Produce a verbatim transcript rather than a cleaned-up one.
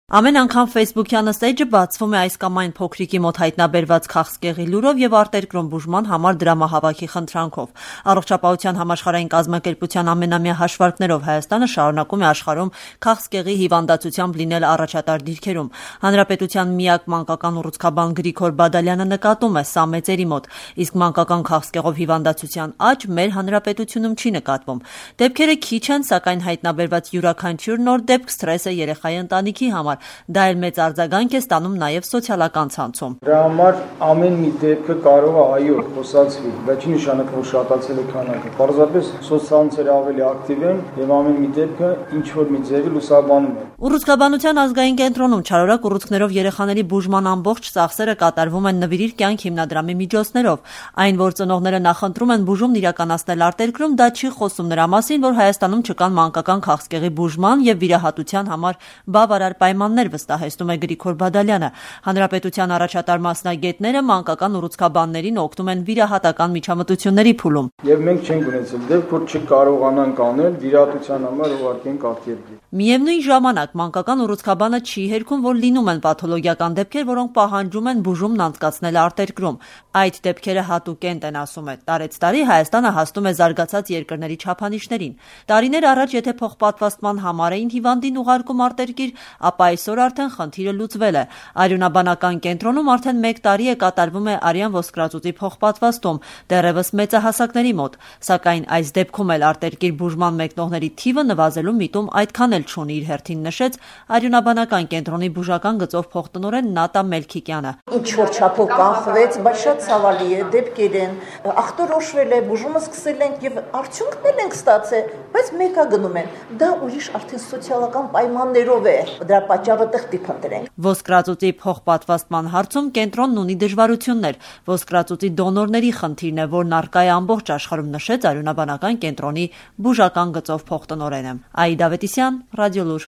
Ամեն անգամ Facebook-յան էջը բացվում է այս կամ այն փոքրիկի մոտ հայտնաբերված քաղցկեղի լուրով եւ արտերկրում բուժման համար դրամահավաքի խնդրանքով։ Առողջապահության համաշխարհային կազմակերպության ամենամյա հաշվարկներով Հայաստանը շարունակում է աշխարհում քաղցկեղի հիվանդացությամբ լինել առաջատար դիրքերում։ Հանրապետության միակ մանկական ուռուցքաբան Գրիգոր Բադալյանը նկատում է սա մեծերի մոտ, իսկ մանկական քաղցկեղով հիվանդացության աճ մեր հանրապետությունում չի նկատվում։ Դեպքերը քիչ են, սակայն հայտնաբերված յուրաքանչյուր նոր դեպք սթրես է երեխայի ընտանիքի համար։ Դա էլ մեծ արձագանք է ստանում նաև սոցիալական ցանցում։ Դրա համար ամեն մի դեպքը կարող է այո խոսացվի, բայց չի նշանակում, որ շատացել է քանակը։ Պարզապես սոցցանցերը ավելի ակտիվ են եւ ամեն մի դեպքը ինչ որ մի ձևի լուսաբանում են։ Ուռուցքաբանության ազգային կենտրոնում չարորակ ուռուցքներով երեխաների բուժման ամբողջ ծախսերը կատարվում են Նվիրիր կյանք հիմնադրամի միջոցներով։ Այն, որ ծնողները նախընտրում են բուժումն իրականացնել արտերկրում, դա չի խոսում նրա մասին, որ Հայաստանում չկան մանկական քաղցկեղի բուժման եւ վիրահատության համար բավարար պայմաններ, վստահեցնում է Գրիգոր Բադալյանը։ Հանրապետության առաջատար մասնագետները մանկական ուռուցքաբաններին օգնում են վիրահատական միջամտությունների փուլում։ Եվ մենք չենք ունեցել դեպք, որ չկարողանանք անել վիրահատության համար ուղարկենք արտերկիր։ Միևնույն ժամանակ մանկական ուռուցքաբանը չի հերքում, որ լինում են պաթոլոգիական դեպքեր, որոնք պահանջում են բուժումն անցկացնել արտերկրում։ Այդ դեպքերը հատուկենտ են, ասում է։ Տարեցտարի Հայաստանը հասնում է զարգացած երկրների չափանիշներին։ Տարիներ առաջ եթե փոխպատվաստման համար էին հիվանդին ուղարկում արտերկիր, ապա այսօր արդեն խնդիրը լուծվել է։ Արյունաբանական կենտրոնում արդեն մեկ տարի է կատարվում է արյան ոսկրածուծի փոխպատվաստում, դեռևս մեծահասակների մոտ։ Սակայն այս դեպքում էլ արտերկիր բուժման մեկնողների թիվը նվազելու միտում այդքան էլ չունի, իր հերթին նշեց Արյունաբանական կենտրոնի բուժական գծով փոխտնօրեն Նատա Մելքիկյանը։ Ինչ որ չափով կանխվեց, բայց շատ ցավալի է, դեպքեր են, ախտորոշվել է, բուժումը սկսել ենք եւ արդյունքներ ենք ստացել, բայց մեկա գնում են։ Դա ուրիշ արդեն սոցիալական պայմաններով է։ Դրա պատճառը տխտի փնտրենք։ Ոսկրածուծի փոխպատվաստման հարցում կենտրոնն ունի դժվարություններ։ Ոսկրածուծի դոնորների խնդիրն է, որն առկա է ամբողջ աշխարհում, նշեց Արյունաբանական կենտրոնի բուժական գծով փոխտնօրենը։ Այդա Ավետիսյան, Ռադիոլուր։